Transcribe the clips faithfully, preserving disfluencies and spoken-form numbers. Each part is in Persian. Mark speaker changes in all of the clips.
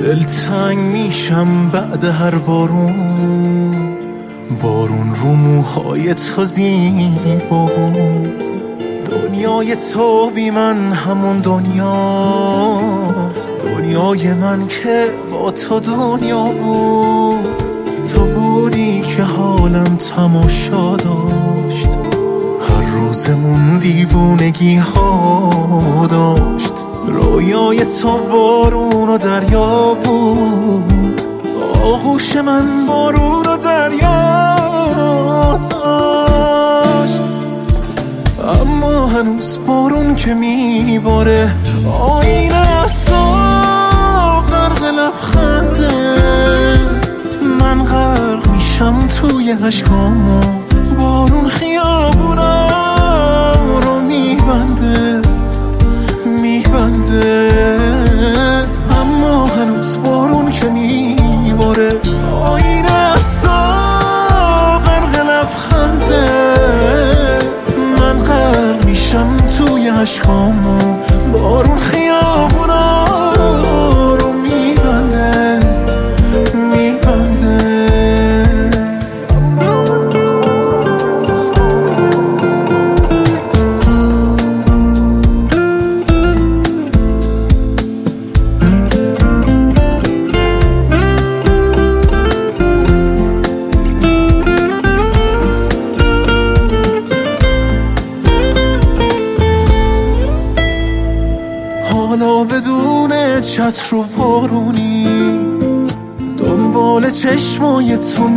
Speaker 1: دلتنگ میشم بعد هر بارون، بارون رو موهای تو زیبا بود. دنیای تو بی من همون دنیاست، دنیای من که با تو دنیا بود. تو بودی که حالم تماشا داشت، هر روزمون دیوونگی ها داشت. رویای تو بارون و دریا بود، آغوش من بارون و دریا داشت. اما هنوز بارون که میباره آینه از تو غرق لبخنده. من غرق میشم توی عشقامو، بارون خیابونا رو میبنده میبنده. اما هنوز بارون که میباره آینه از تو غرق لبخنده. من غرق میشم توی عشقامو، بارون خیابونا رو میبنده میبنده. حالا بدون چتر و بارونی دنبال چشمای تو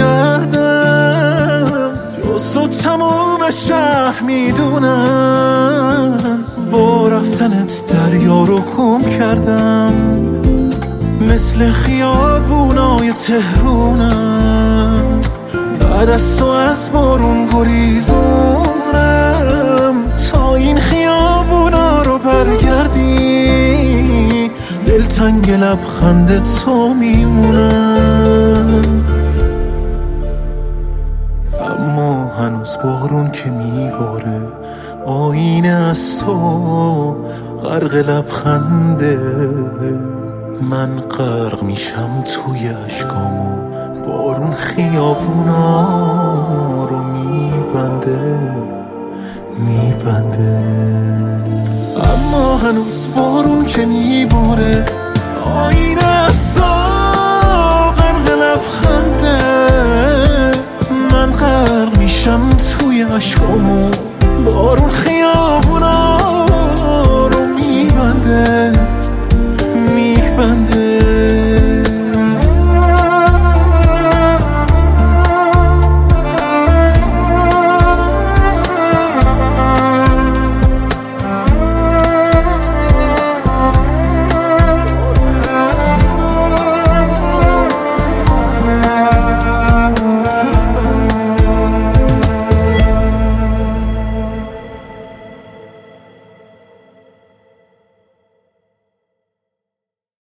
Speaker 1: میگردم. جز تو تموم شهر میدونم، با رفتنت دریا رو گم کردم. مثل خیابونای تهرونم، بعد از تو از بارون گریزونم. تا این خیابونا رو برگردی دلتنگ لبخند تو میمونم. اما هنوز بارون که میباره آینه از تو غرق لبخنده. من غرق میشم توی عشقامو، بارون خیابونا رو میبنده میبنده. اما هنوز بارون که میباره آینه از تو غرق لبخنده. من غرق میشم توی عشقامو، بارون خیابونا رو میبنده میبنده.